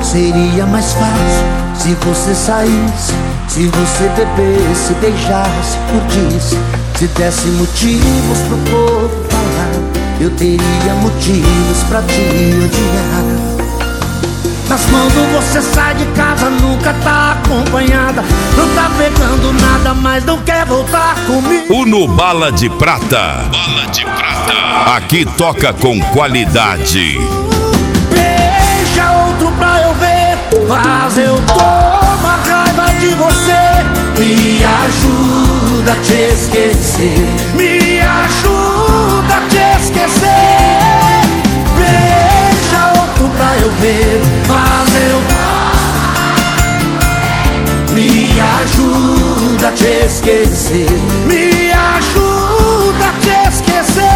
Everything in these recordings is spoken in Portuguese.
seria mais fácil se você saísse, se você bebesse, beijasse, curtisse, se desse motivos pro povo falar. Eu teria motivos pra te odiar. Mas quando você sai de casa nunca tá acompanhada, não tá pegando nada, mas não quer voltar comigo. O No Bala de Prata. Bala de Prata. Aqui toca com qualidade. Beija outro pra eu ver, mas eu tomo a raiva de você. Me ajuda a te esquecer, me ajuda a te esquecer. Beija outro pra eu ver, mas eu... Me ajuda a te esquecer, me ajuda a te esquecer.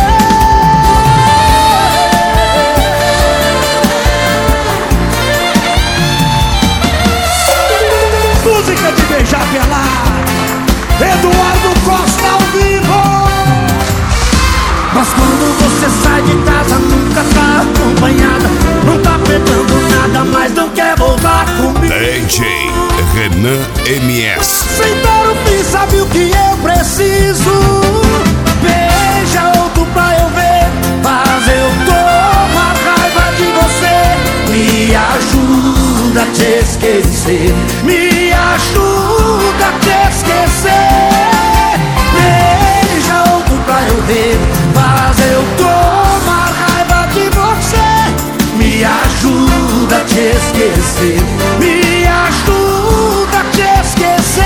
Música de beijar pelado, Eduardo Costa ao vivo. Mas quando você sai de casa nunca tá acompanhada, não tá pegando nada, mas não quer voltar comigo. DJ Renan MS. Sem dar o fim, sabe o que eu preciso? Beija outro pra eu ver, mas eu tomo a raiva de você. Me ajuda a te esquecer, me ajuda a te esquecer. Beija outro pra eu ver, mas eu tomo a raiva de você. Me ajuda a te esquecer, me ajuda a te esquecer.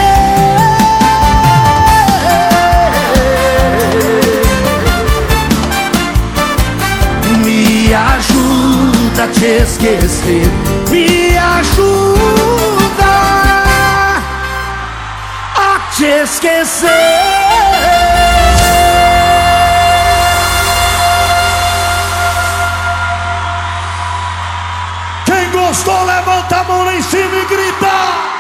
Me ajuda a te esquecer, me ajuda a te esquecer. Quem gostou, levanta a mão lá em cima e grita.